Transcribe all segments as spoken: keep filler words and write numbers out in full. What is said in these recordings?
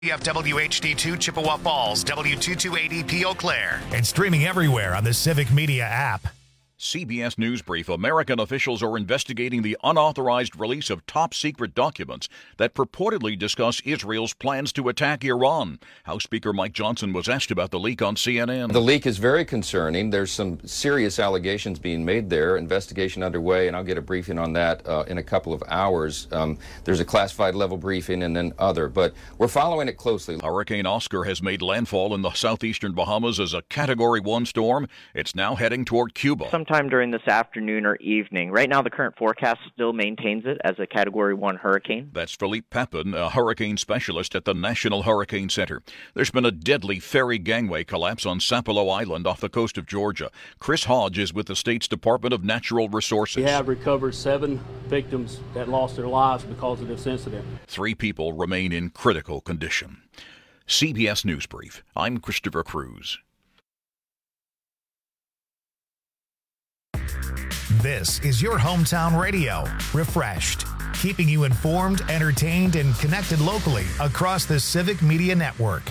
You have W H D two Chippewa Falls, W two two eight E P Eau Claire, and streaming everywhere on the Civic Media app. C B S News Brief. American officials are investigating the unauthorized release of top-secret documents that purportedly discuss Israel's plans to attack Iran. House Speaker Mike Johnson was asked about the leak on C N N. The leak is very concerning. There's some serious allegations being made there. Investigation underway, and I'll get a briefing on that uh, in a couple of hours. Um, there's a classified level briefing and then other, but we're following it closely. Hurricane Oscar has made landfall in the southeastern Bahamas as a Category one storm. It's now heading toward Cuba. Sometime during this afternoon or evening. Right now, the current forecast still maintains it as a Category one hurricane. That's Philippe Papin, a hurricane specialist at the National Hurricane Center. There's been a deadly ferry gangway collapse on Sapelo Island off the coast of Georgia. Chris Hodge is with the state's Department of Natural Resources. We have recovered seven victims that lost their lives because of this incident. Three people remain in critical condition. C B S News Brief. I'm Christopher Cruz. This is your hometown radio, Refreshed, keeping you informed, entertained, and connected locally across the Civic Media Network.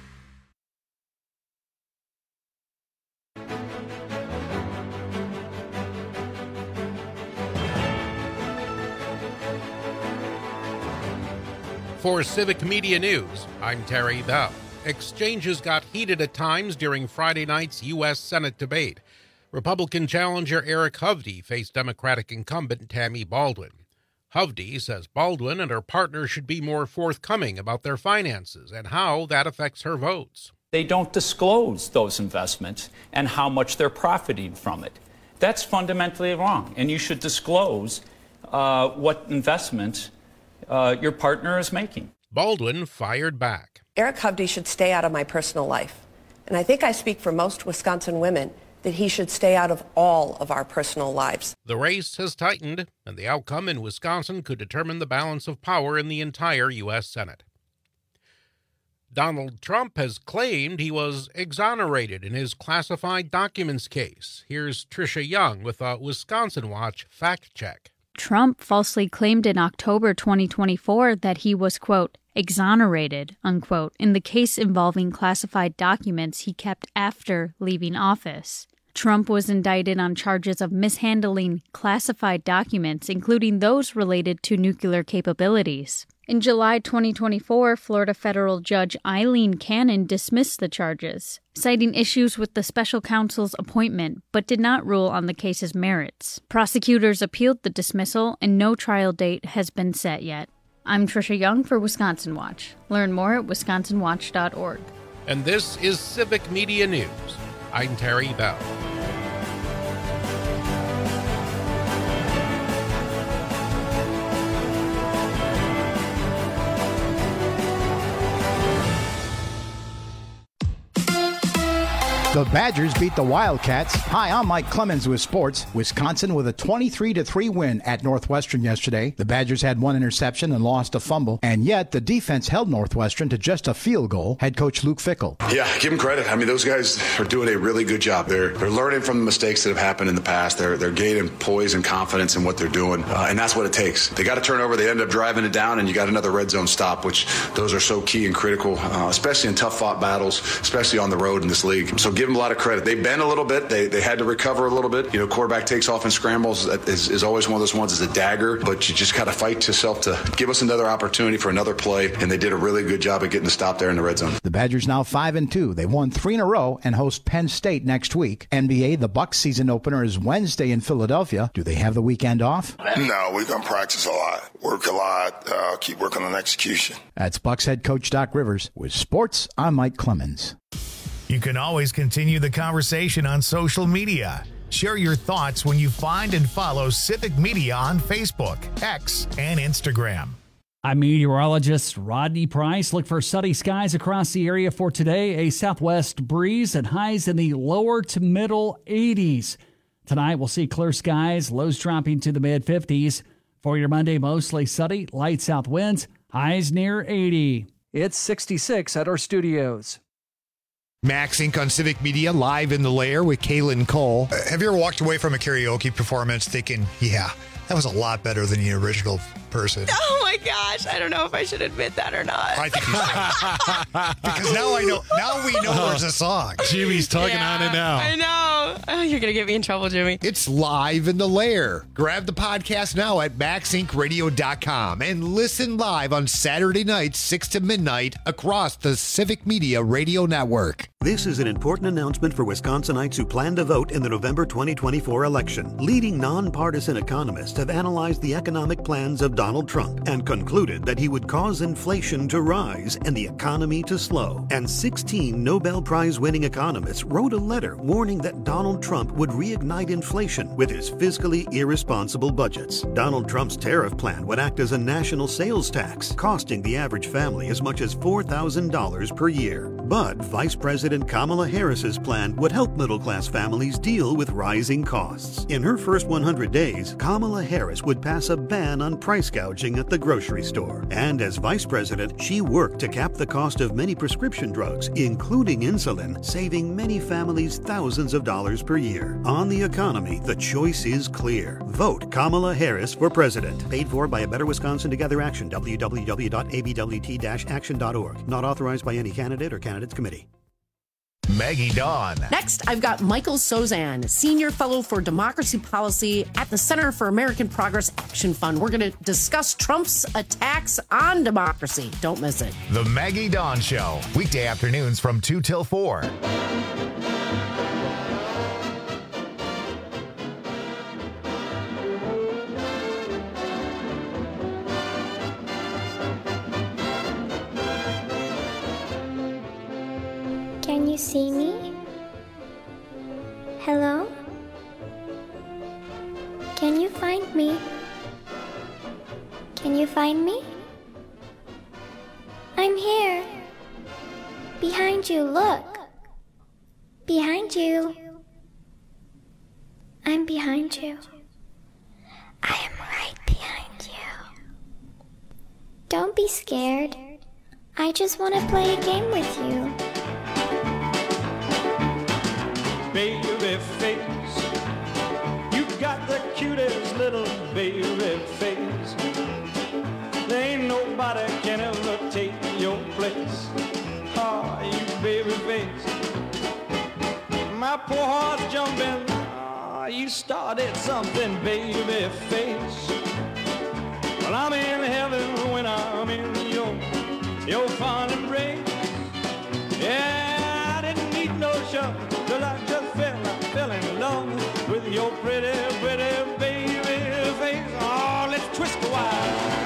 For Civic Media News, I'm Terry Bell. Exchanges got heated at times during Friday night's U S Senate debate. Republican challenger Eric Hovde faced Democratic incumbent Tammy Baldwin. Hovde says Baldwin and her partner should be more forthcoming about their finances and how that affects her votes. They don't disclose those investments and how much they're profiting from it. That's fundamentally wrong, and you should disclose uh, what investments uh, your partner is making. Baldwin fired back. Eric Hovde should stay out of my personal life, and I think I speak for most Wisconsin women that he should stay out of all of our personal lives. The race has tightened, and the outcome in Wisconsin could determine the balance of power in the entire U S Senate. Donald Trump has claimed he was exonerated in his classified documents case. Here's Tricia Young with a Wisconsin Watch fact check. Trump falsely claimed in October twenty twenty-four that he was, quote, exonerated, unquote, in the case involving classified documents he kept after leaving office. Trump was indicted on charges of mishandling classified documents, including those related to nuclear capabilities. In July twenty twenty-four, Florida federal judge Eileen Cannon dismissed the charges, citing issues with the special counsel's appointment, but did not rule on the case's merits. Prosecutors appealed the dismissal, and no trial date has been set yet. I'm Tricia Young for Wisconsin Watch. Learn more at wisconsin watch dot org. And this is Civic Media News. I'm Terry Bell. The Badgers beat the Wildcats. Hi, I'm Mike Clemens with sports. Wisconsin with a twenty-three to three win at Northwestern yesterday. The Badgers had one interception and lost a fumble, and yet the defense held Northwestern to just a field goal. Head coach Luke Fickell. Yeah, give them credit. I mean, those guys are doing a really good job. They're they're learning from the mistakes that have happened in the past. They're they're gaining poise and confidence in what they're doing, uh, and that's what it takes. They got a turnover, they end up driving it down, and you got another red zone stop, which those are so key and critical, uh, especially in tough-fought battles, especially on the road in this league. So give them a lot of credit. They bent a little bit. They they had to recover a little bit. You know, quarterback takes off and scrambles is, is always one of those ones is a dagger, but you just got to fight yourself to give us another opportunity for another play, and they did a really good job of getting the stop there in the red zone. The Badgers now five and two. They won three in a row and host Penn State next week. N B A, the Bucks season opener is Wednesday in Philadelphia. Do they have the weekend off? No, we're going to practice a lot, work a lot, uh, keep working on execution. That's Bucks head coach Doc Rivers. With sports, I'm Mike Clemens. You can always continue the conversation on social media. Share your thoughts when you find and follow Civic Media on Facebook, X, and Instagram. I'm meteorologist Rodney Price. Look for sunny skies across the area for today. A southwest breeze and highs in the lower to middle eighties. Tonight we'll see clear skies, lows dropping to the mid fifties. For your Monday, mostly sunny, light south winds, highs near eighty. It's sixty-six at our studios. Max Incorporated on Civic Media, live in the lair with Kaylin Cole. Uh, have you ever walked away from a karaoke performance thinking, yeah, That was a lot better than the original person. Oh my gosh, I don't know if I should admit that or not. I think you should. Because now I know. Now we know there's a song. Jimmy's tugging Yeah, on it now. I know. Oh, you're going to get me in trouble, Jimmy. It's live in the lair. Grab the podcast now at max inc radio dot com and listen live on Saturday nights, six to midnight, across the Civic Media Radio Network. This is an important announcement for Wisconsinites who plan to vote in the November twenty twenty-four election. Leading nonpartisan economists have analyzed the economic plans of Donald Trump and concluded that he would cause inflation to rise and the economy to slow. And sixteen Nobel Prize-winning economists wrote a letter warning that Donald Trump would reignite inflation with his fiscally irresponsible budgets. Donald Trump's tariff plan would act as a national sales tax, costing the average family as much as four thousand dollars per year. But Vice President Kamala Harris's plan would help middle-class families deal with rising costs. In her first one hundred days, Kamala Harris would pass a ban on price gouging at the grocery store. And as vice president, she worked to cap the cost of many prescription drugs, including insulin, saving many families thousands of dollars per year. On the economy, the choice is clear. Vote Kamala Harris for president. Paid for by a Better Wisconsin Together Action, w w w dot a b w t dash action dot org. Not authorized by any candidate or candidates committee. Maggie Dawn. Next, I've got Michael Sozan, Senior Fellow for Democracy Policy at the Center for American Progress Action Fund. We're going to discuss Trump's attacks on democracy. Don't miss it. The Maggie Dawn Show, weekday afternoons from two till four. Can you see me? Hello? Can you find me? Can you find me? I'm here. Behind you, look. Behind you. I'm behind you. I am right behind you. Don't be scared. I just want to play a game with you. Baby face, you got the cutest little baby face. There ain't nobody can ever take your place. Oh, you baby face. My poor heart's jumping. Oh, you started something, baby face. Well, I'm in heaven when I'm in your, your fond embrace. Yeah, I didn't need no shove. Cause I just fell, I fell in love with your pretty, pretty baby face. Oh, let's twist a while.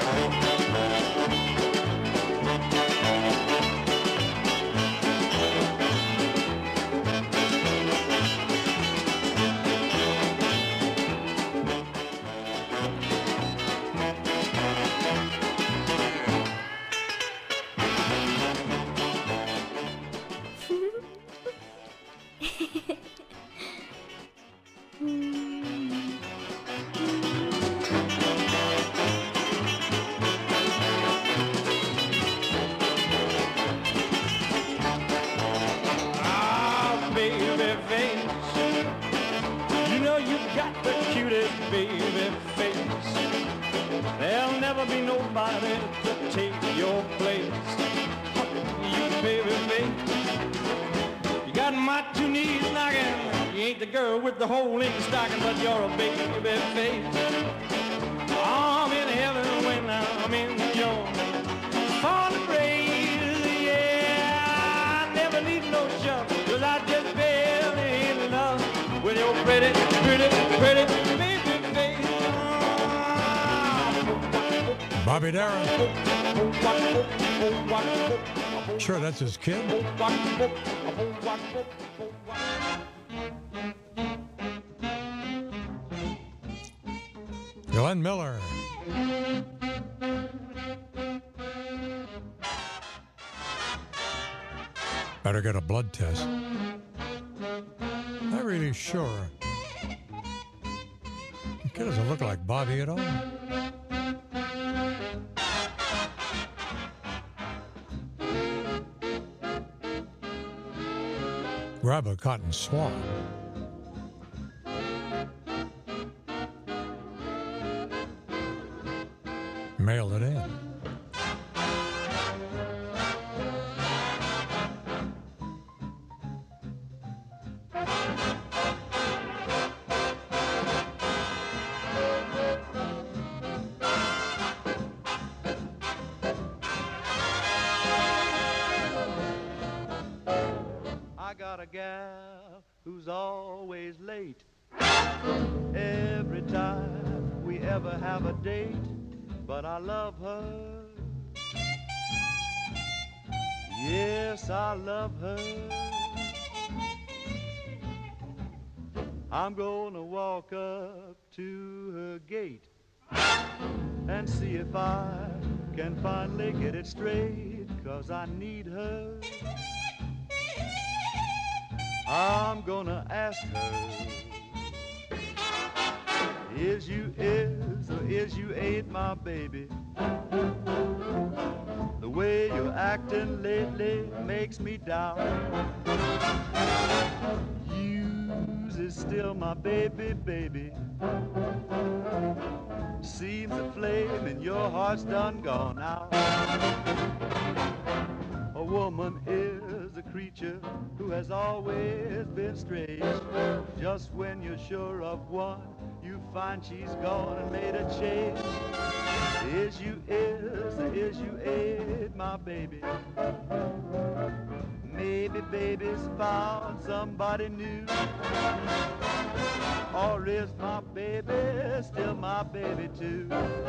Be nobody to take your place. You baby face, you got my two knees knocking. You ain't the girl with the hole in the stocking, but you're a baby face. I'm in heaven when I'm in your fond embrace. Yeah, I never need no shove, cause I just fell in love with your pretty, pretty, pretty baby face. Bobby Darin. Sure, that's his kid. Glenn Miller. Better get a blood test. Not really sure. The kid doesn't look like Bobby at all. Grab a cotton swab. Mail it in. I got a gal who's always late. Every time we ever have a date, but I love her. Yes, I love her. I'm gonna walk up to her gate and see if I can finally get it straight, 'cause I need her. I'm gonna ask her, is you is or is you ain't my baby? The way you're acting lately makes me doubt. You's is still my baby, baby. Seems the flame in your heart's done gone out. A woman is a creature who has always been strange. Just when you're sure of one, you find she's gone and made a change. Is you is, is you ain't my baby. Maybe baby's found somebody new. Or is my baby still my baby too?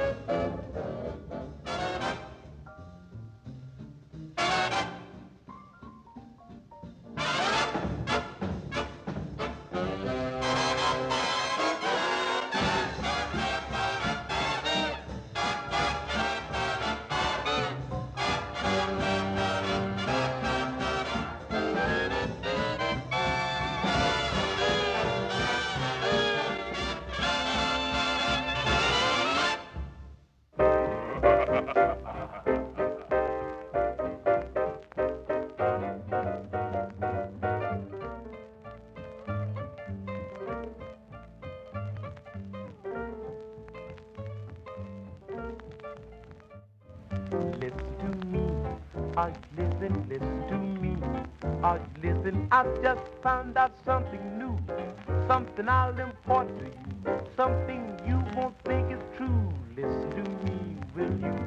Listen, listen to me. Uh, listen, I've just found out something new, something I'll impart to you, something you won't think is true. Listen to me, will you?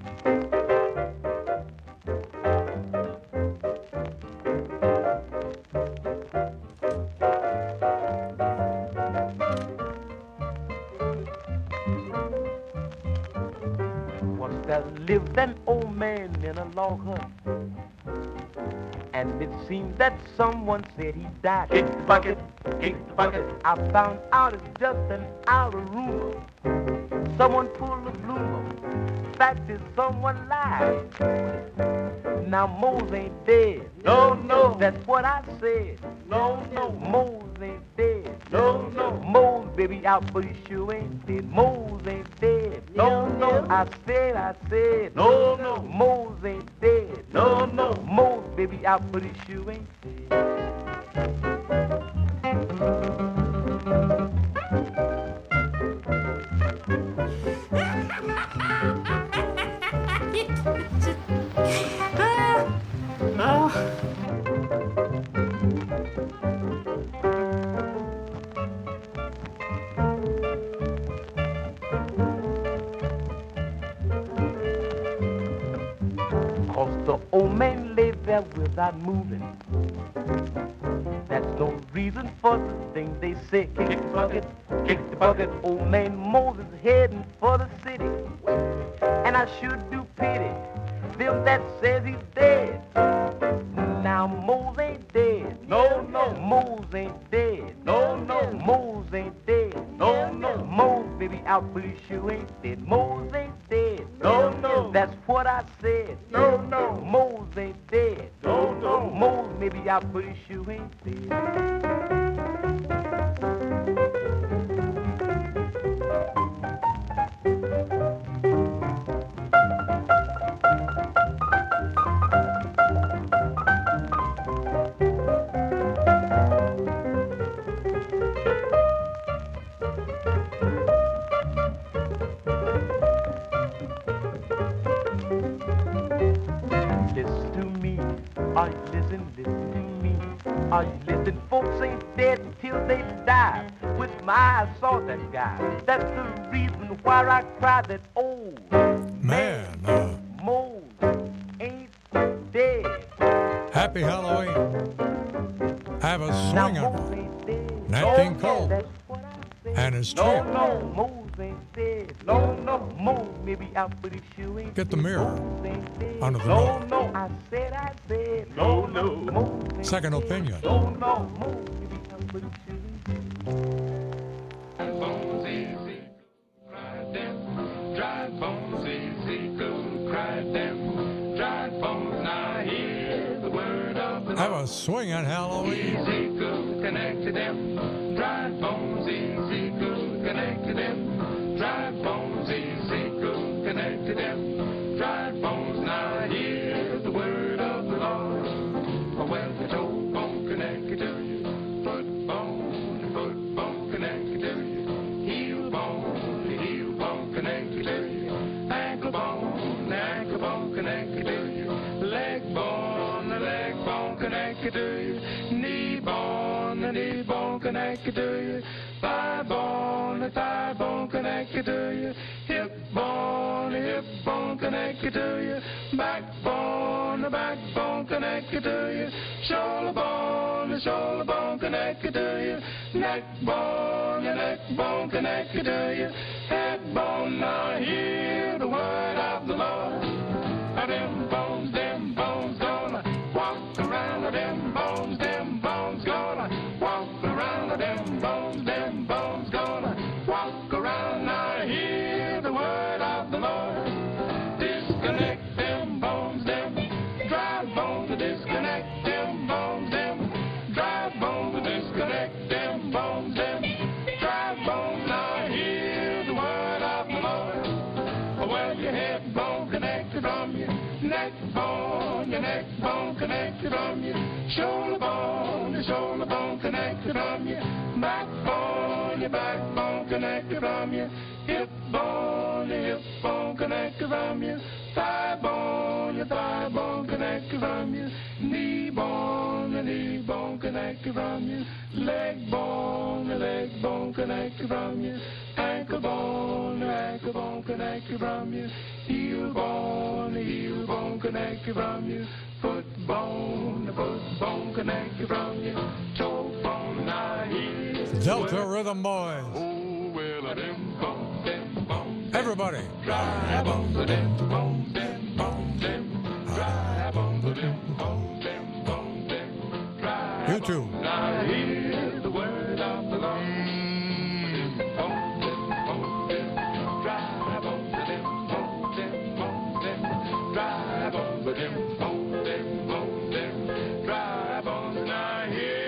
Once there lived an old man in a log hut, and it seemed that someone said he died. Kick the bucket, kick the bucket. I found out it's just an outer rumor. Someone pulled a bloomer. Fact is, someone lied. Now Mose ain't dead. No, no. That's what I said. No, no. Mose ain't dead. No, no. Mose, baby, out, but he sure ain't dead. Mose ain't dead. No, no. I said, I said. No, no. Mose ain't dead. No, no. Mose, baby, out, but he sure ain't dead. Without moving, that's no reason for the thing they say. Kick the bucket, kick the bucket. Old man Moses heading for the city, and I sure do pity them that says he's dead. Now Moses ain't dead. No, no. Moses ain't dead. No, no. Moses ain't dead. No, no. Moses, baby, out, but he sure ain't dead. Moses ain't dead. No, no. That's what I said. No, no. Moses ain't dead. No, no. Moses maybe out, but he sure ain't dead. Are you listening, listen to me? Are you listening? Folks ain't dead till they die. With my eyes saw that guy. That's the reason why I cry that old Man, uh, Mose ain't dead. happy Halloween. Have a Now swing Mose on ain't dead. Nat No, King yeah, Cole that's what I said. and his No, trip. no, Mose ain't dead. No, no, Mose may be out, but he sure ain't Get the mirror Mose ain't dead. under the No, nose. no, I said, I said. No, no, Mose ain't Second dead. opinion. No, no, Mose may be out, but he sure ain't dead. Bones easy, cry them. Dry bones easy, go cry them. Dry bones, now hear the word of the Have a swing on Halloween. easy, go connect to them. Dry bones easy, go connect to them. Dry bones easy, go connect to them. Dry bones, now hear the word of the Lord. Well, the toe bone connected to you. Foot bone, foot bone connected to you. Heel bone, the heel bone connected to you. Ankle bone, the ankle bone connected to you. Leg bone, the leg bone connected to you. Knee bone, the knee bone connected to you. Thigh bone, the thigh bone connected to you. Hip bone, the hip bone connected to you. Backbone, the backbone connected to you. Shoulder bone, the shoulder bone connected to you. Neck bone, the neck bone connected to you. Head bone, now hear the word of the Lord. Now them bones, them bones gonna walk around. Them bones, them bones gonna walk around. Them bones, them bones gonna walk around. Now hear the word of the Lord. Disconnect them bones, them dry bones. Disconnect them bones, them dry bones. Disconnect them bones, them dry bones. Now hear the word of the Lord. Well, your head bone connected from you. Neck bone, your neck bone connected from you. Shoulder bone, your shoulder bone connected from you. Backbone, your backbone connected from you. Hip bone, your hip bone connected from you. Thigh bone, your thigh bone connected from you. Knee bone, your knee bone connected from you. Leg bone, your leg bone connected from you. Ankle bone, your ankle bone connected from you. Heel bone, the heel bone connected from you. Foot bone, the foot bone connected from you. Toe bone, now here. Delta Rhythm Boys. Oh, well, them bones, them bones. Everybody. Dry bones, them bones, them bones, them. Dry bones, them bones, them bones, them. Dry You too. bones, now hear the word of the Lord. Them bones, them bones, them. Dry bones, them bones, them bones, them. Dry bones, them bones, them bones, them. Dry bones, now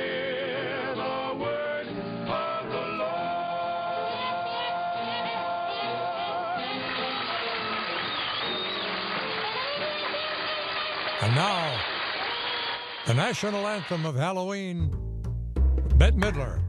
hear the word of the And now, the national anthem of Halloween, Bette Midler,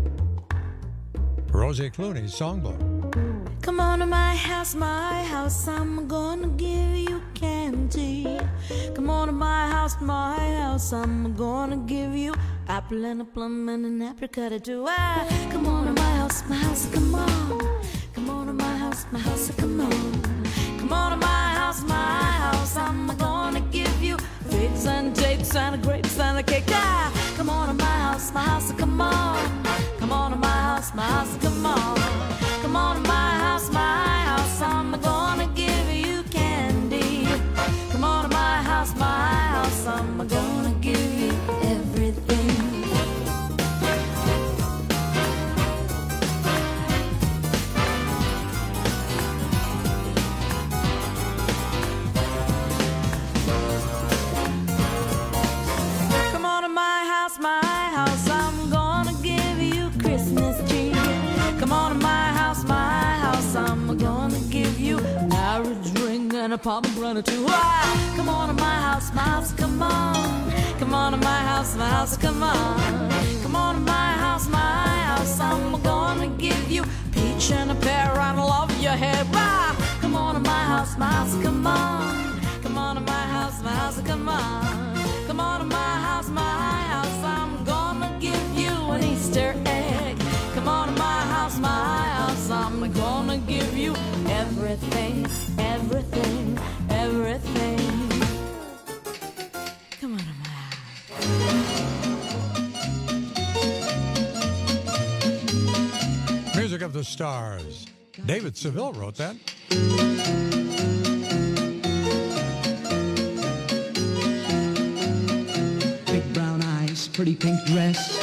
Rosie Clooney's songbook. Come on to my house, my house, I'm gonna give you candy. Come on to my house, my house, I'm gonna give you apple and a plum and an apricot too. Ah, come on to my house, my house, come on. Come on to my house, my house, come on. Come on to my house, my house, I'm gonna give you figs and dates and grapes and a cake. Ah, come on to my house, my house, come on. Come on to my house, my house, come on. Come on to my house, my house, I'm gonna give you candy. Come on to my house, my house, I'm gonna give you everything. Come on to my house, my house, I'm gonna give you Christmas tree. Come on to my house, my house, I'm gonna give you marriage ring and a pomegranate too. Ah, come on to my house, my house, come on. Come on to my house, my house, come on. Come on to my house, my house, I'm gonna give you peach and a pear and love your hair. Ah, come on to my house, my house, come on. Come on to my house, my house, come on. Come on to everything, everything, everything. Come on, Amaya. Music of the Stars. David Seville wrote that. Big brown eyes, pretty pink dress.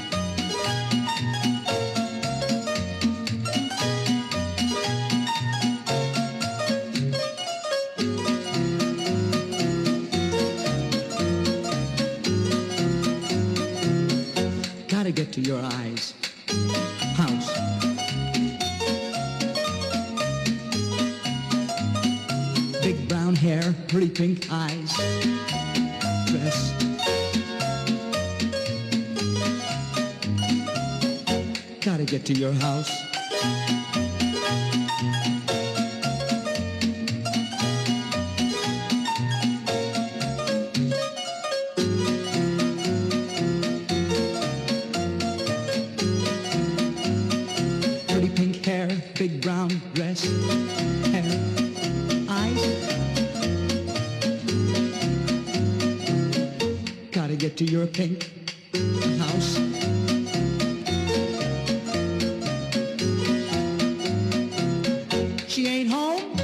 Gotta get to your eyes. House. Big brown hair, pretty pink eyes. Dress. Gotta get to your house. Pretty pink hair, big brown dress. Hair, eyes. Gotta get to your pink house. She ain't home.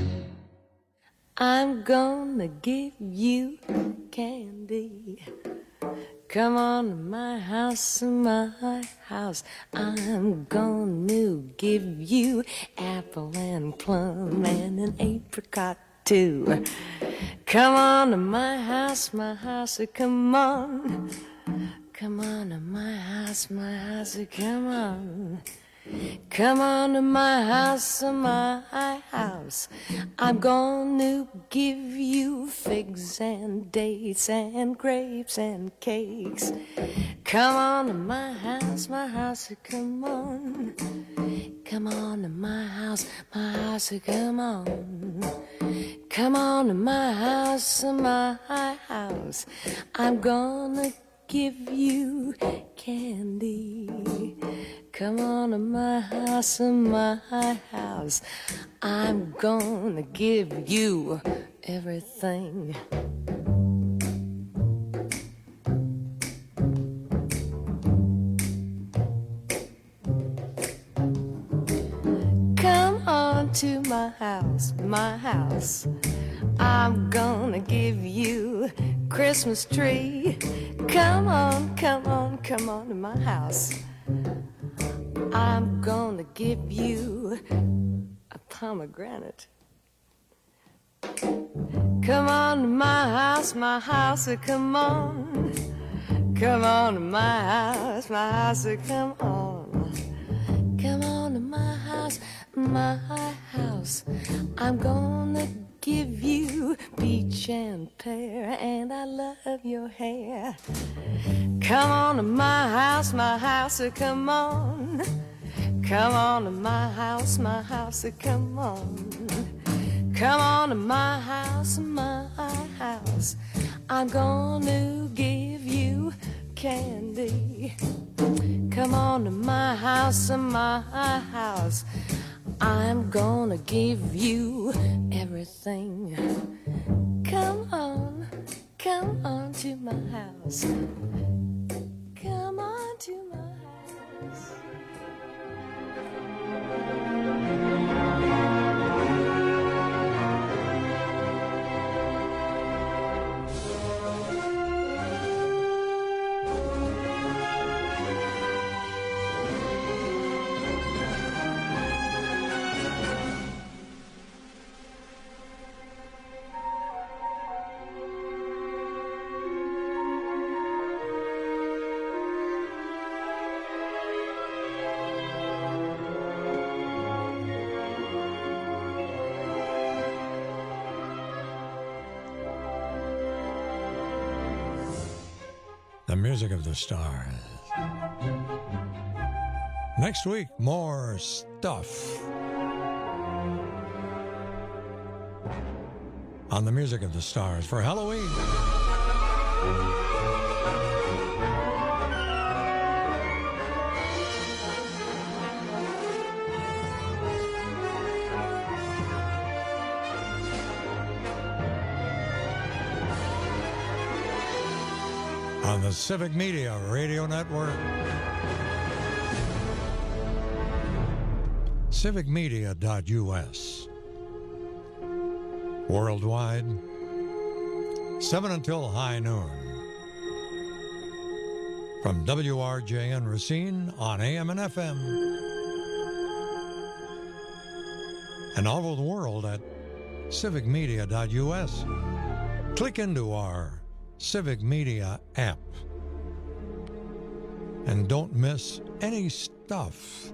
I'm gonna give you candy. Come on to my house, my house. I'm gonna give you apple and plum and an apricot too. Come on to my house, my house, come on. Come on to my house, my house, come on. Come on to my house, my house. I'm gonna give you figs and dates and grapes and cakes. Come on to my house, my house, come on. Come on to my house, my house, come on. Come on to my house, my house. I'm gonna give you candy. Come on to my house, my house. I'm gonna give you everything. Come on to my house, my house. I'm gonna give you Christmas tree. Come on, come on, come on to my house. I'm gonna give you a pomegranate. Come on to my house, my house, come on. Come on to my house, my house, come on. Come on to my house, my house. I'm gonna give you peach and pear, and I love your hair. Come on to my house, my house, come on. Come on to my house, my house, come on. Come on to my house, my house. I'm gonna give you candy. Come on to my house, my house. I'm gonna give you everything. Come on, come on to my house. Come on to my house. The music of the stars. Next week, more stuff on the music of the stars for Halloween. on the Civic Media Radio Network. civic media dot U S. Worldwide, seven until high noon. From W R J N Racine on A M and F M. And all over the world at civic media dot U S. Click into our Civic Media app. And don't miss any stuff.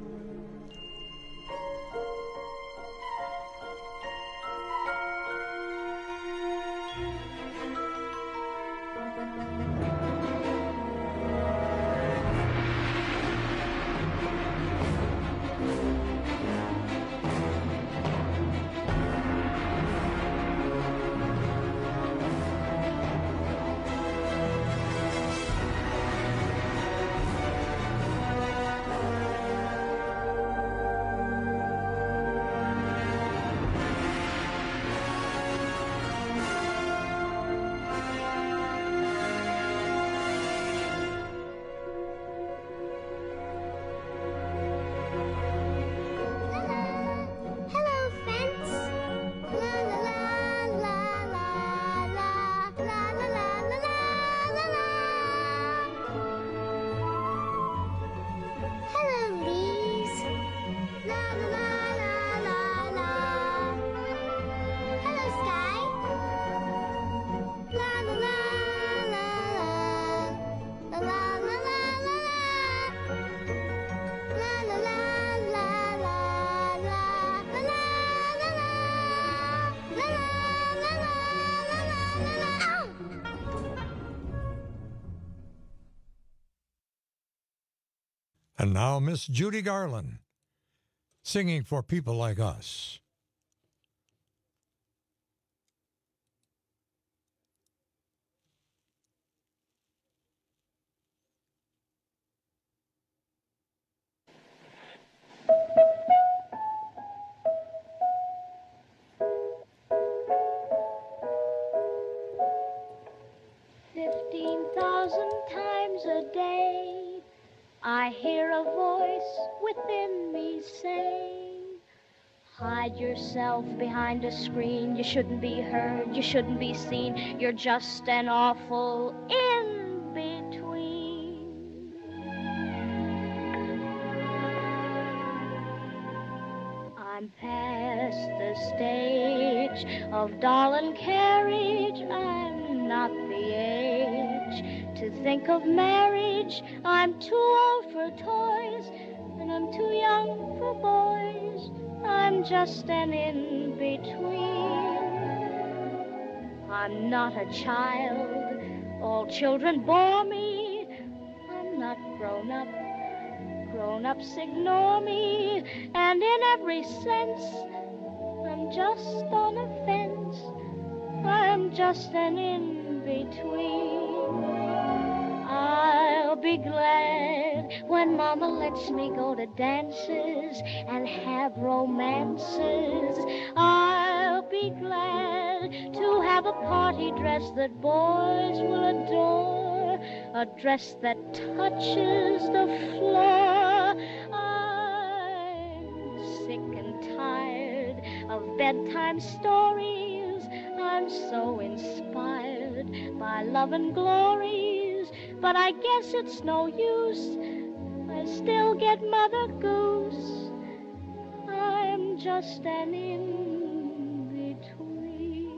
And now Miss Judy Garland, singing for people like us. Fifteen thousand times a day I hear a voice within me say, hide yourself behind a screen. You shouldn't be heard, you shouldn't be seen. You're just an awful in-between. I'm past the stage of doll and carriage. I'm not the age to think of marriage. I'm too old for toys, and I'm too young for boys. I'm just an in-between. I'm not a child, all children bore me. I'm not grown up, grown-ups ignore me. And in every sense, I'm just on a fence. I'm just an in-between. I'll be glad when Mama lets me go to dances and have romances. I'll be glad to have a party dress that boys will adore, a dress that touches the floor. I'm sick and tired of bedtime stories. I'm so inspired by love and glories. But I guess it's no use, I still get Mother Goose. I'm just an in-between.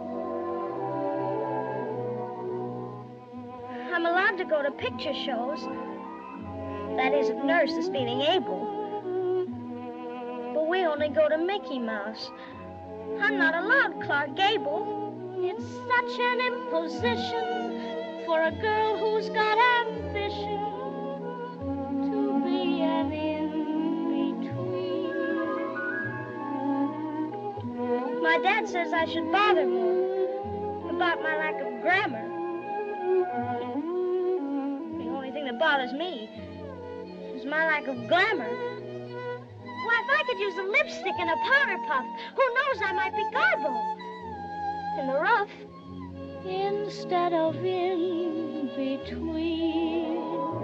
I'm allowed to go to picture shows. That is, if Nurse is feeling able. But we only go to Mickey Mouse. I'm not allowed Clark Gable. It's such an imposition for a girl who's got ambition to be an in-between. My dad says I should bother more about my lack of grammar. The only thing that bothers me is my lack of glamour. Why, if I could use a lipstick and a powder puff, who knows, I might be Garbo in the rough. Instead of in between.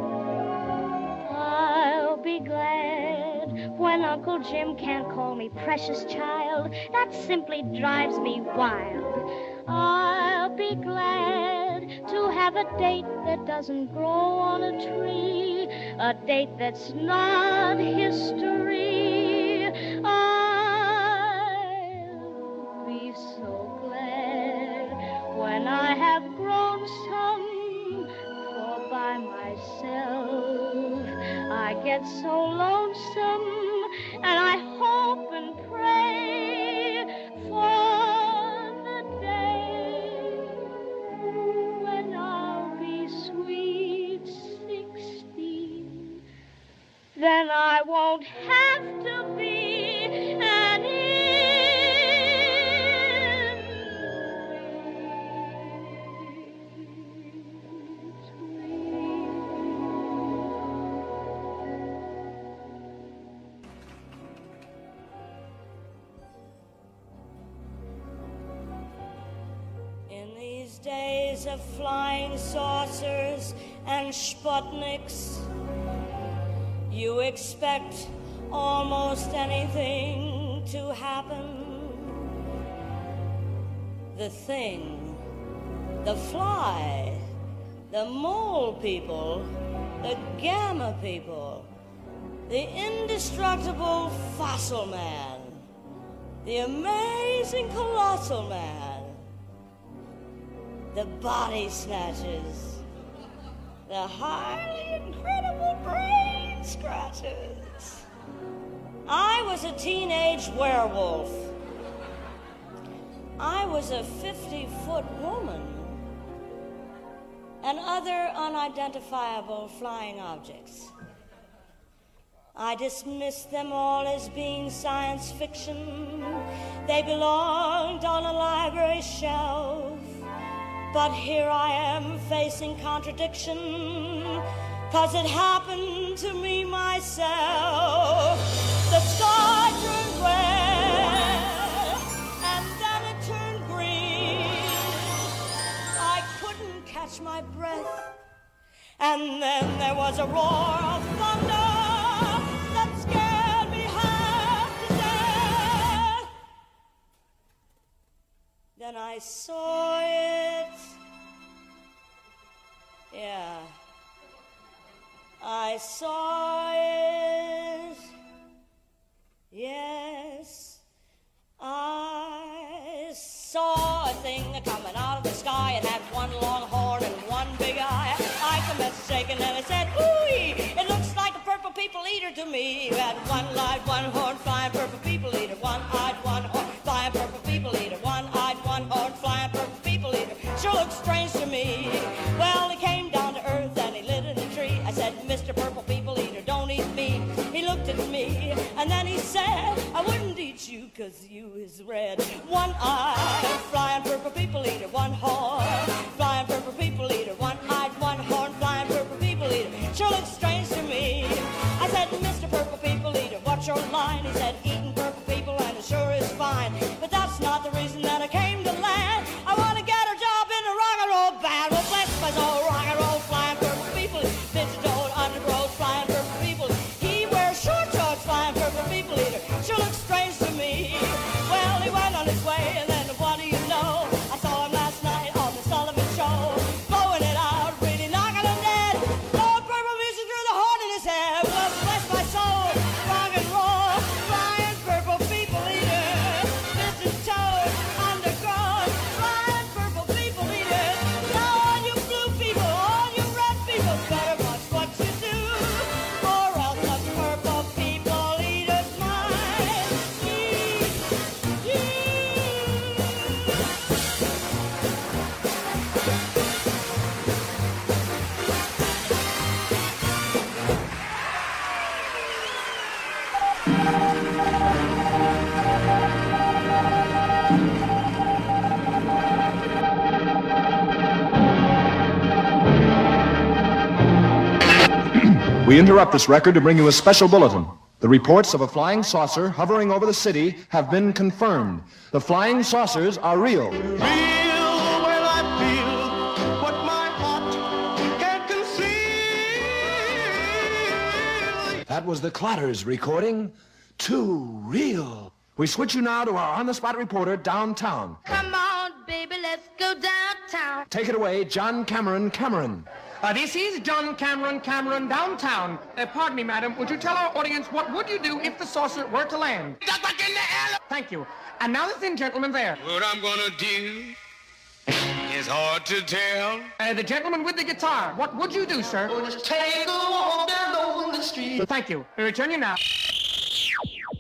I'll be glad when Uncle Jim can't call me precious child. That simply drives me wild. I'll be glad to have a date that doesn't grow on a tree, a date that's not history. I'll be so glad when I have grown some, for by myself I get so lonesome, and I hope and pray for the day when I'll be sweet sixteen. Then I won't have to be an days of flying saucers and Sputniks, you expect almost anything to happen. The thing, the fly, the mole people, the gamma people, the indestructible fossil man, the amazing colossal man, the body snatchers, the highly incredible brain scratchers. I was a teenage werewolf. I was a fifty-foot woman, and other unidentifiable flying objects. I dismissed them all as being science fiction. They belonged on a library shelf. But here I am facing contradiction, 'cause it happened to me myself. The sky turned gray, and then it turned green. I couldn't catch my breath, and then there was a roar of thunder that scared me half to death. Then I saw it. Yeah, I saw it. Yes, I saw a thing coming out of the sky. It had one long horn and one big eye. I commenced shaking and I said, ooh, it looks like a purple people eater to me. You had one light, one horn, flying purple people eater. One-eyed, one horn, flying purple people eater. One-eyed, one horn, flying purple people eater. Sure looks strange to me. Well, he came down to earth and he lit in a tree. I said, Mister Purple People Eater, don't eat me. He looked at me and then he said, I wouldn't eat you 'cause you is red. One eye, flying purple people eater. One horn, flying purple people eater. One-eyed, one horn, flying purple people eater. Sure looks strange to me. I said, Mister Purple People Eater, what's your line? He said, eating purple people and it sure is fine. But that's not the reason that I came to land. I want to get a job in a rock and roll band. Well, bless my soul, rock and roll, flying purple people. Bitch, don't undergrowth, flying purple people. He wears short shorts, flying purple people eater. Sure looks strange to me. Well, he went on his way, and then what do you know? I saw him last night on the Sullivan Show, blowing it out, really knocking him dead. Blowing purple music through the horn in his head. Well, bless my soul, rock and roll, flying purple people eater. Bitch is toad, underground, flying purple people eater. Now all you blue people, all you red people, better watch what you do, or else the purple people eaters might eat you. We interrupt this record to bring you a special bulletin. The reports of a flying saucer hovering over the city have been confirmed. The flying saucers are real. Feel when I feel what my heart That was the Clatters recording Too Real. We switch you now to our on-the-spot reporter downtown. Come on, baby, let's go downtown. Take it away, John Cameron Cameron. Uh, this is John Cameron Cameron downtown. Uh, pardon me, madam. Would you tell our audience what would you do if the saucer were to land? Duck back in the air. Thank you. And now the thin gentleman there. What I'm gonna do is hard to tell. Uh, the gentleman with the guitar. What would you do, sir? Oh, just take a walk down the street. Thank you. We return you now. This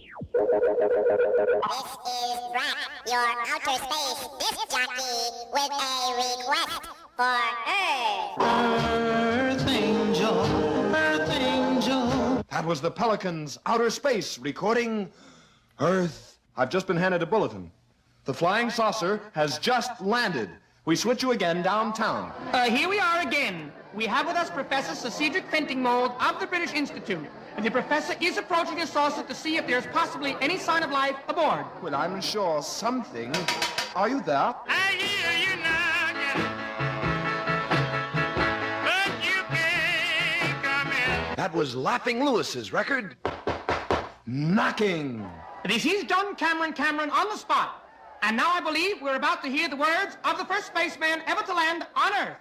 is Brett, your outer space disc jockey, with a request for Earth. Earth Angel, Earth Angel. That was the Pelicans' Outer Space recording Earth. I've just been handed a bulletin. The flying saucer has just landed. We switch you again downtown. Uh, here we are again. We have with us Professor Sir Cedric Fentingmold of the British Institute. And the professor is approaching the saucer to see if there's possibly any sign of life aboard. Well, I'm sure something. Are you there? I hear you knocking, but you can't come in. That was Laughing Lewis's record, Knocking. This is John Cameron Cameron on the spot. And now I believe we're about to hear the words of the first spaceman ever to land on Earth.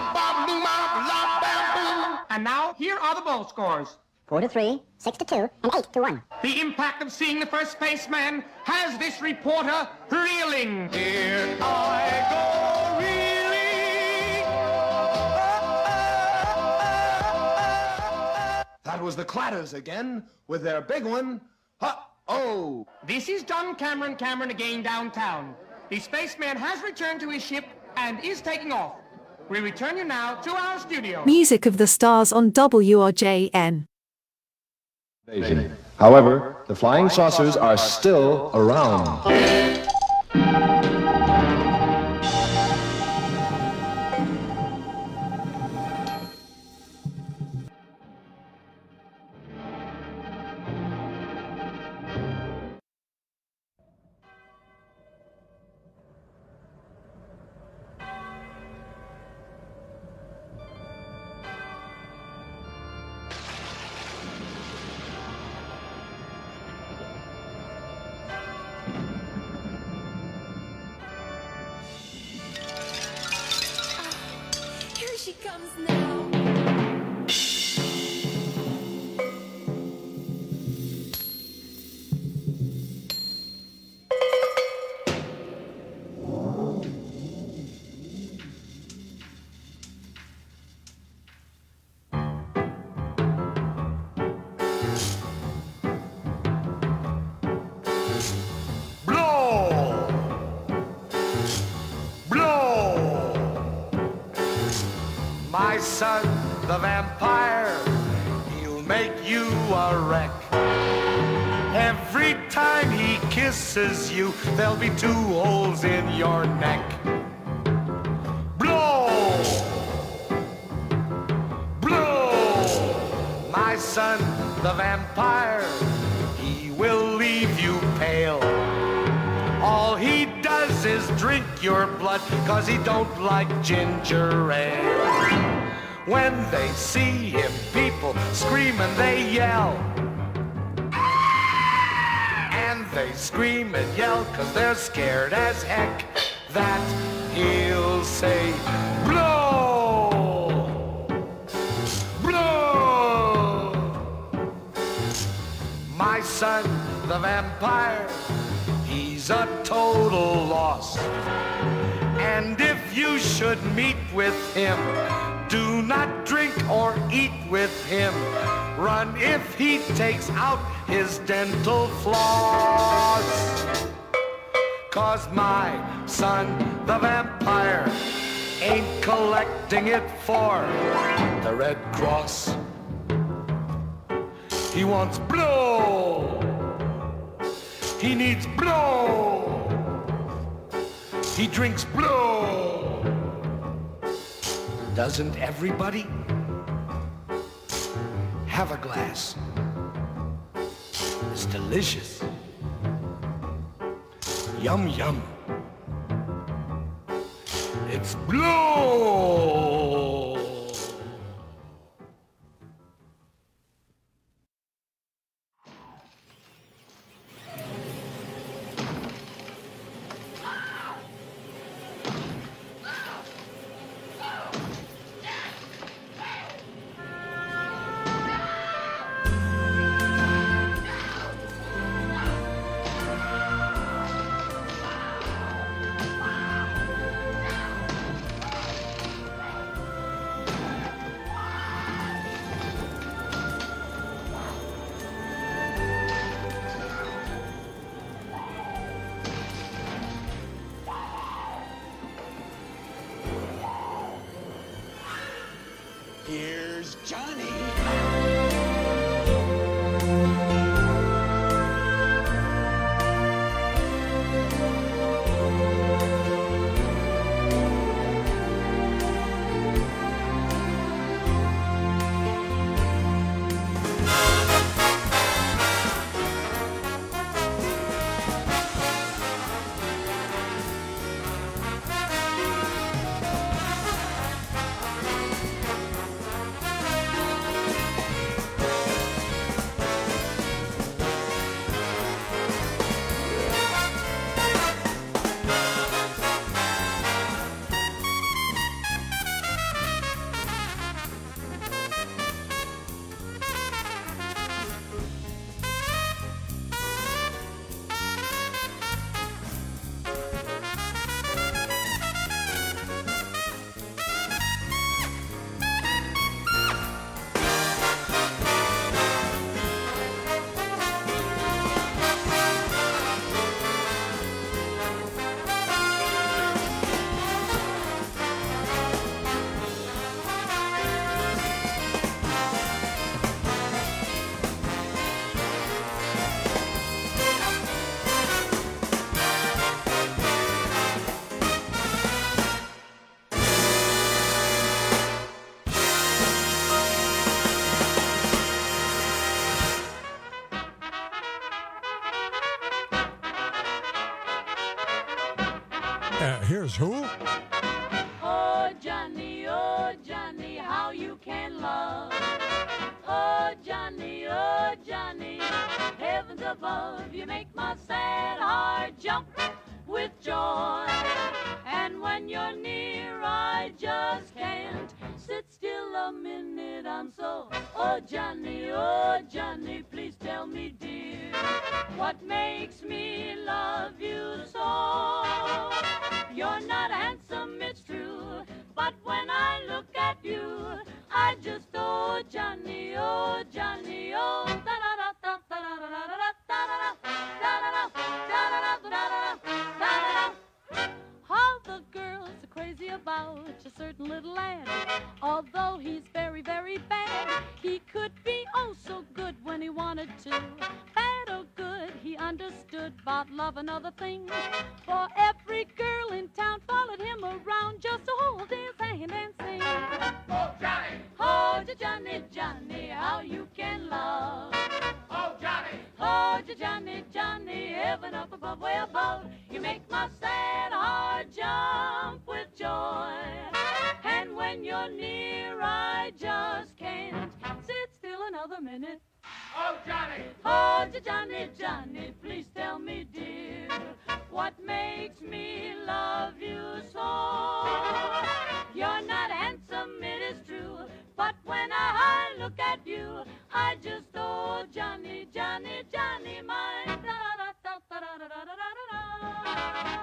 And now, here are the bowl scores. Four to three, six to two, and eight to one. The impact of seeing the first spaceman has this reporter reeling. Here I go reeling. That was the Clatters again, with their big one, Uh-oh. This is John Cameron Cameron again downtown. The spaceman has returned to his ship and is taking off. We return you now to our studio. Music of the Stars on W R J N. However, the flying saucers are still around. Here she comes now. My son, the vampire, he'll make you a wreck. Every time he kisses you, there'll be two holes in your neck. Blow! Blow! My son, the vampire, he will leave you pale. All he does is drink your blood, 'cause he don't like ginger ale. When they see him, people scream and they yell. And they scream and yell 'cause they're scared as heck that he'll say, blow! Blow! My son, the vampire, he's a total loss. And if you should meet with him, do not drink or eat with him. Run if he takes out his dental floss. 'Cause my son, the vampire, ain't collecting it for the Red Cross. He wants blow. He needs blow. He drinks blow. Doesn't everybody have a glass? It's delicious. Yum, yum. It's blow. Here's Johnny. Uh, here's who? Oh, Johnny, oh, Johnny, how you can love. Oh, Johnny, oh, Johnny, heavens above, you make my sad heart jump with joy. And when you're near, I just can't sit still a minute. I'm so, oh, Johnny, oh, Johnny, please tell me, dear, what makes me love you so? You're not handsome, it's true, but when I look at you, I just, oh, Johnny, oh, Johnny, oh, all the girls are crazy about a certain little lad. Although he's very, very bad, he could be oh so good when he wanted to. Bad or good, he understood about love and other things. For every girl in town followed him around just to hold his hand and sing. Oh, Johnny! Oh, Johnny, Johnny, how you can love. Oh, Johnny! Oh, Johnny, Johnny, heaven up above, way above. You make my sad heart jump with joy. And when you're near, I just can't sit still another minute. Oh, Johnny! Oh, Johnny, Johnny, please tell me, dear, what makes me love you so? You're not handsome, it is true, but when I look at you, I just, oh, Johnny, Johnny, Johnny, my da-da-da-da-da-da-da-da-da-da.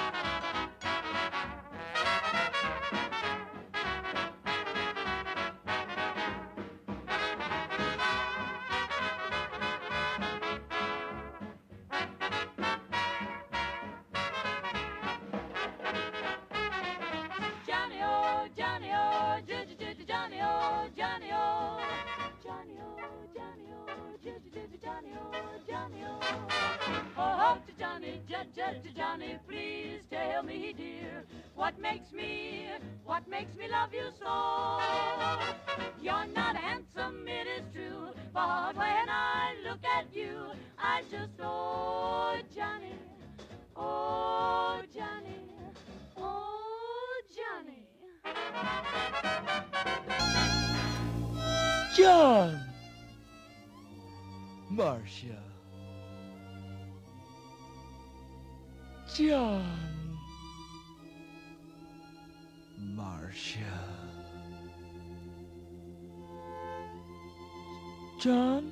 Johnny, oh, Johnny, oh, Johnny, oh, Johnny, oh, Johnny, oh, Johnny, oh, Johnny, oh, Johnny, oh, oh, to Johnny, to Johnny, please tell me, dear, what makes me, what makes me love you so? You're not handsome, it is true, but when I look at you, I just, oh, Johnny, oh, Johnny, oh, Johnny. John! Marcia. John. Marcia. John?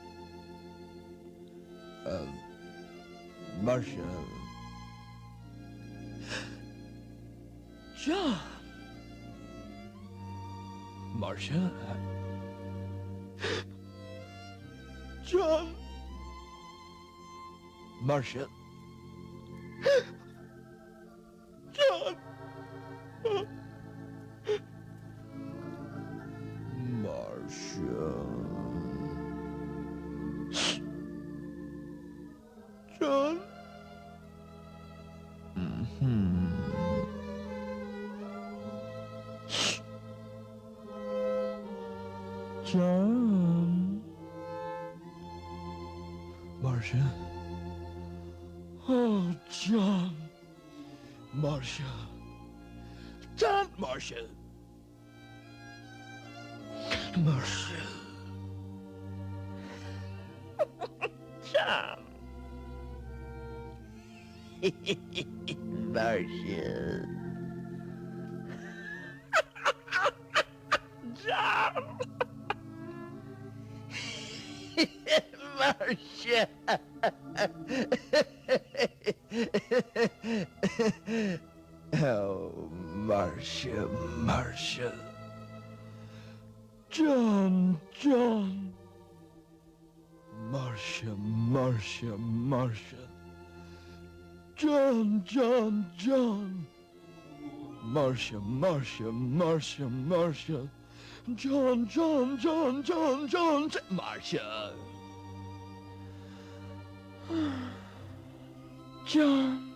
Uh, Marcia. John. Marcia. John. Marcia. John. John? Mm-hmm. John? Marcia? Oh, John. Marcia. John, Marcia. Marcia. John. Marcia. John. Marcia. Oh, Marcia, Marcia. John, John. Marcia, Marcia, Marcia. John, John, John. Marcia, Marcia, Marcia, Marcia. John, John, John, John, John, John. Marcia. John.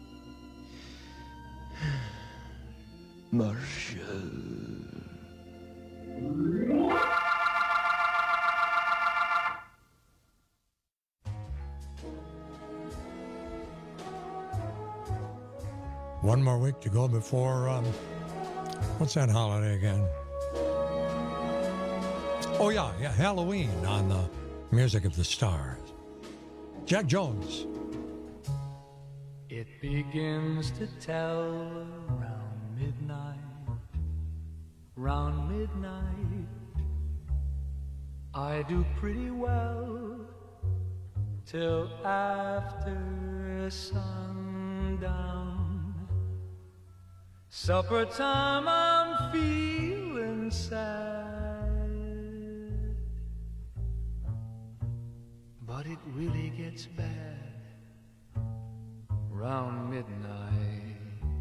Marcia. One more week to go before, um, what's that holiday again? Oh, yeah, yeah, Halloween on the Music of the Stars. Jack Jones. It begins to tell round midnight, round midnight. I do pretty well till after sundown. Supper time, I'm feeling sad, but it really gets bad round midnight.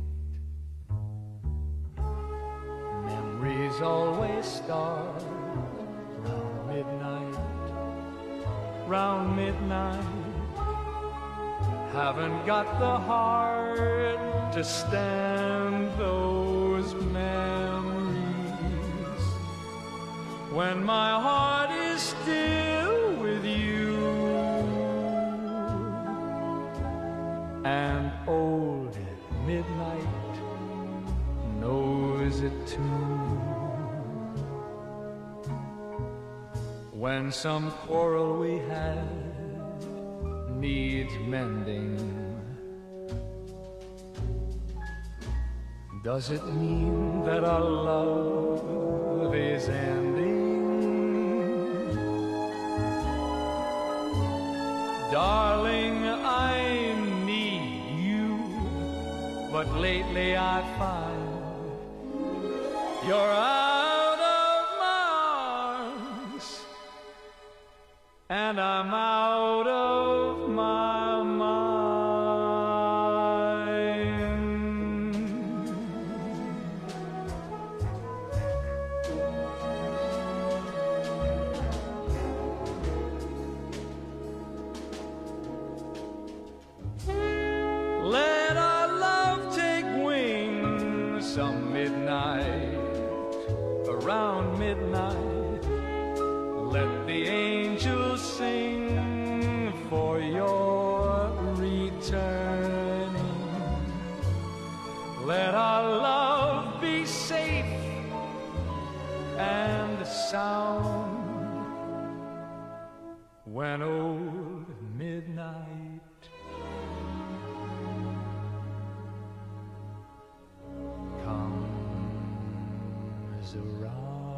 Memories always start round midnight, round midnight. Haven't got the heart to stand those memories when my heart is still with you. And old midnight knows it too. When some quarrel we had needs mending, does it mean that our love is ending? Darling, I need you, but lately I find you're out of my arms, and I'm out of my mind. Let our love take wing some midnight, around midnight. Let the angels sing for your returning. Let our love be safe and sound when old midnight comes around.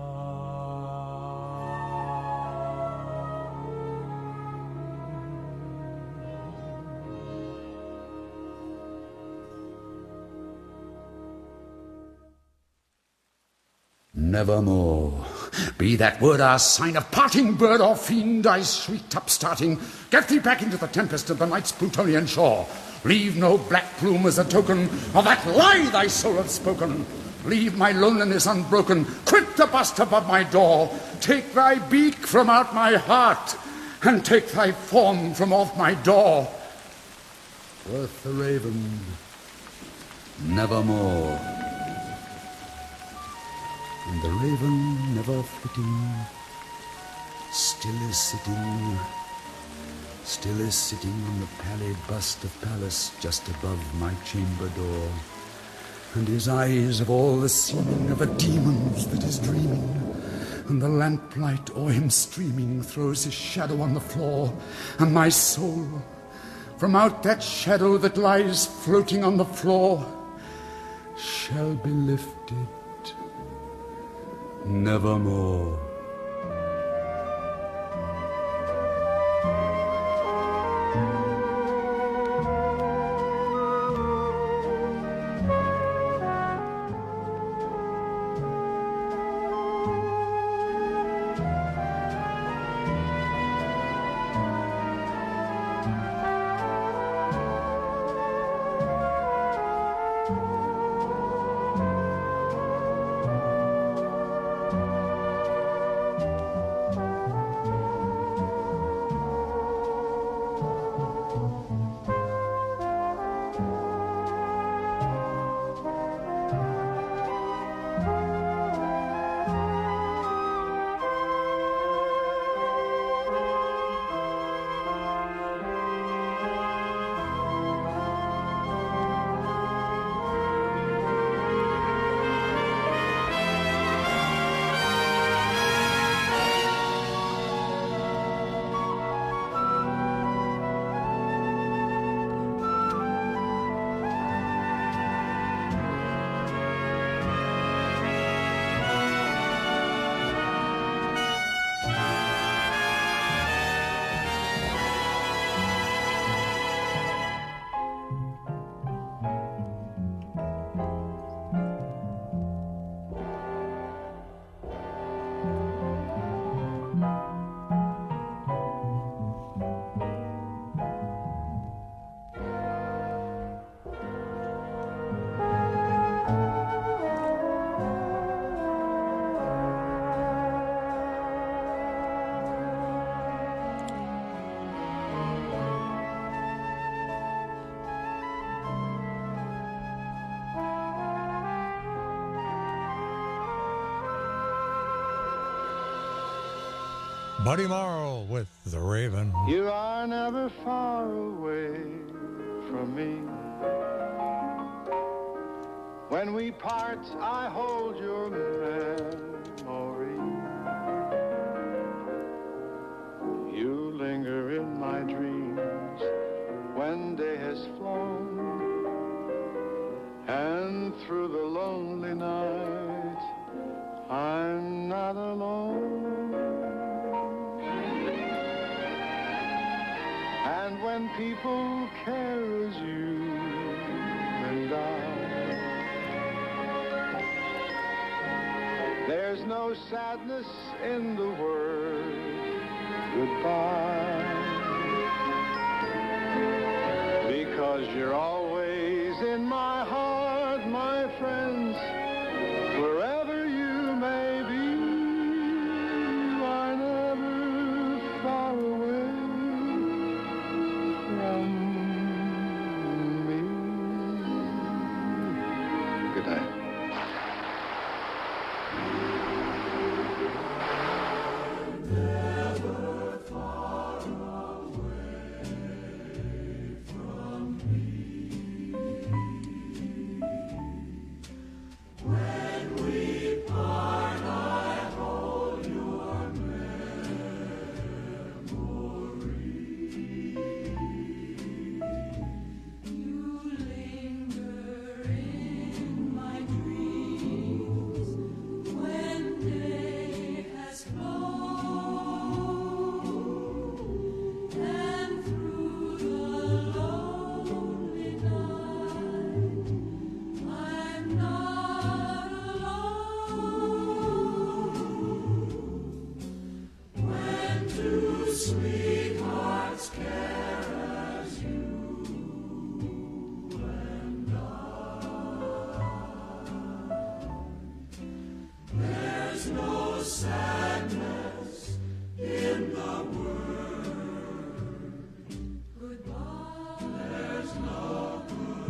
Nevermore. Be that word our sign of parting, bird or fiend, I shrieked upstarting. Get thee back into the tempest of the night's Plutonian shore. Leave no black plume as a token of that lie thy soul hath spoken. Leave my loneliness unbroken. Quit the bust above my door. Take thy beak from out my heart, and take thy form from off my door. Quoth the raven, nevermore. And the raven, never flitting, still is sitting, still is sitting on the pallid bust of Pallas just above my chamber door. And his eyes have all the seeming of a demon's that is dreaming, and the lamplight o'er him streaming throws his shadow on the floor, and my soul, from out that shadow that lies floating on the floor, shall be lifted nevermore. Buddy Morrow with The Raven. You are never far away from me. When we part, I hold your memory. You linger in my dreams when day has flown, and through the lonely night, I'm not alone. And when people care as you and I, there's no sadness in the word goodbye, because you're always in my heart, my friends, wherever you may be. You are never far away from me. Good night. Never far away from me.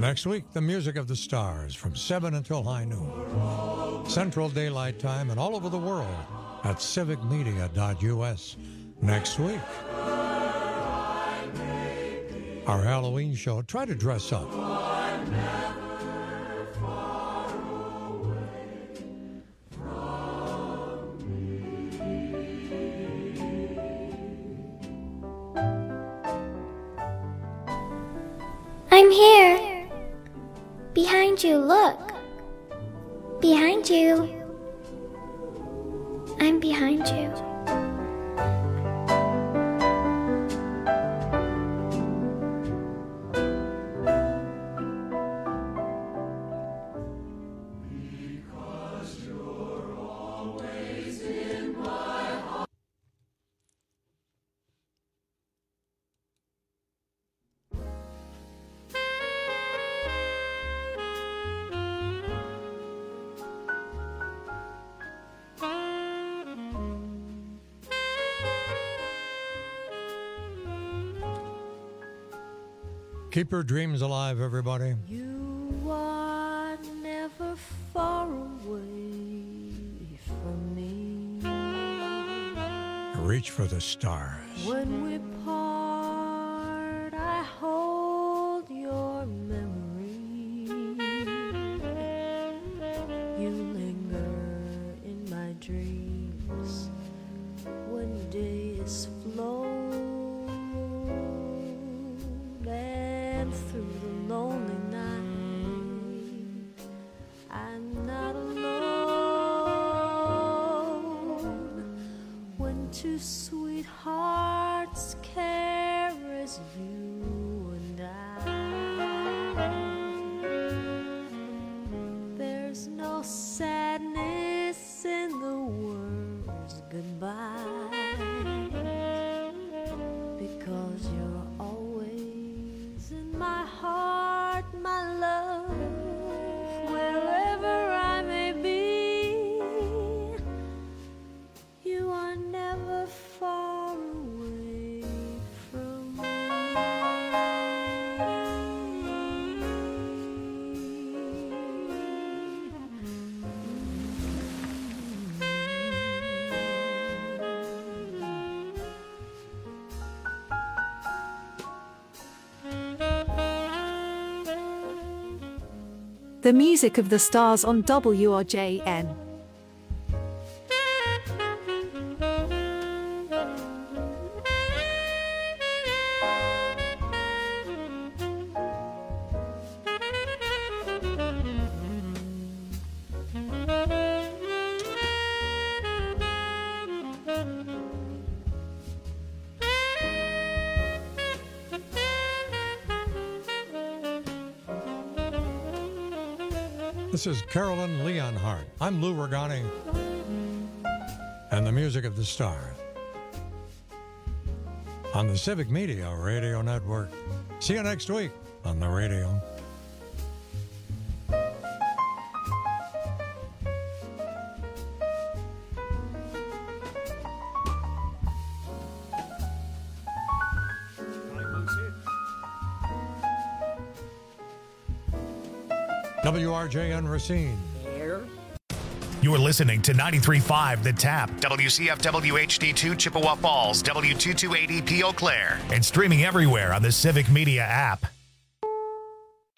Next week, the music of the stars from seven until high noon. Central Daylight Time and all over the world at civic media dot U S. Next week, our Halloween show. Try to dress up. I'm here. Behind you, look. Behind you. I'm behind you. Keep your dreams alive, everybody. You are never far away from me. Reach for the stars. When we part, I hold your memory. You linger in my dreams when days flow. Through the lonely night, I'm not alone. When two sweethearts care as you and I, there's no sadness in the words goodbye, because you're always in my heart, my love, wherever I may be, you are never far away from me. The music of the stars on W R J N. This is Carolyn Leonhardt. I'm Lou Regani. And the music of the stars on the Civic Media Radio Network. See you next week on the radio. W R J N Racine. You're listening to ninety-three point five The Tap, W C F W H D two Chippewa Falls, W two two eighty P Eau Claire, and streaming everywhere on the Civic Media app.